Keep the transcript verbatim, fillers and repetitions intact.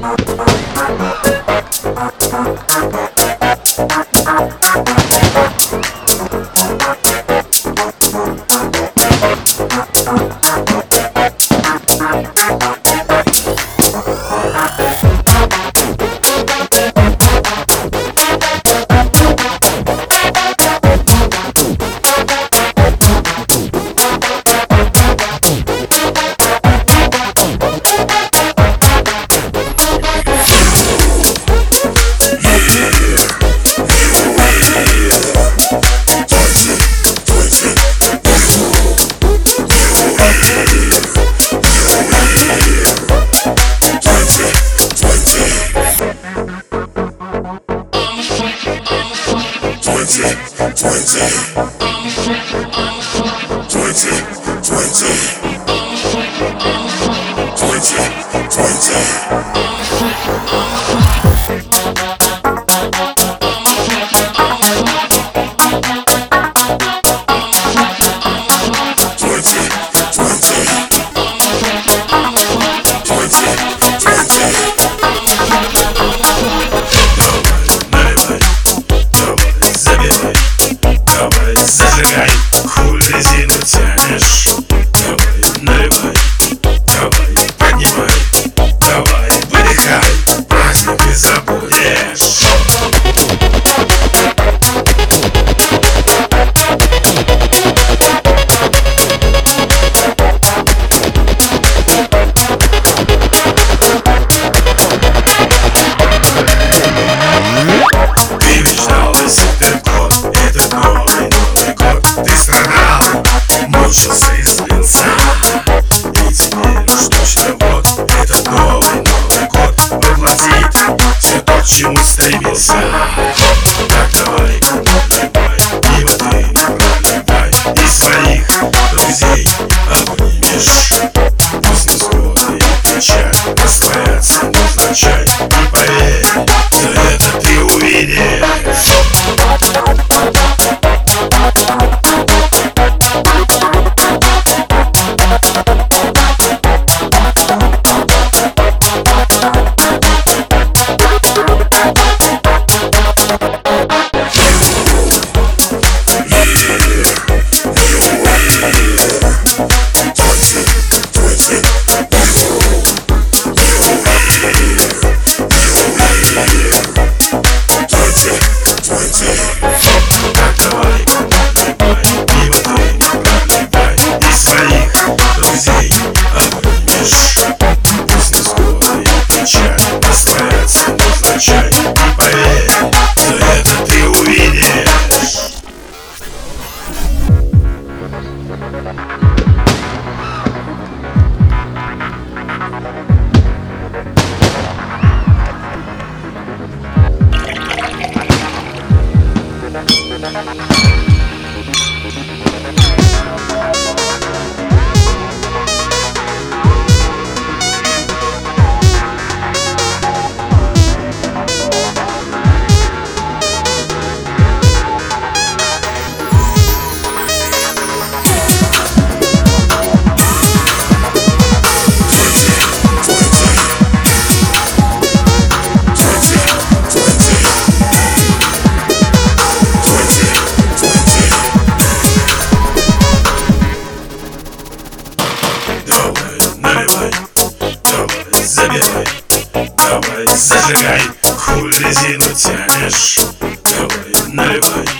Зажигай, хуй резину тянешь. Давай, наливай, давай, поднимай, давай, выдыхай, праздники забудешь. Ты мечтал о Супергод, этот новый Новый год. Ты страдал, мучился и злился, и теперь уж точно вот этот новый Новый год воплотит все то, к чему стремился. Так давай, наливай, пиво ты не проливай, и своих друзей обнимешь. Пусть невзгоды и печаль растворятся невзначай, и поверь, все это ты увидишь. Чай, и поверь, все это ты увидишь. Забирай, давай, зажигай, хуй резину тянешь. Давай, наливай,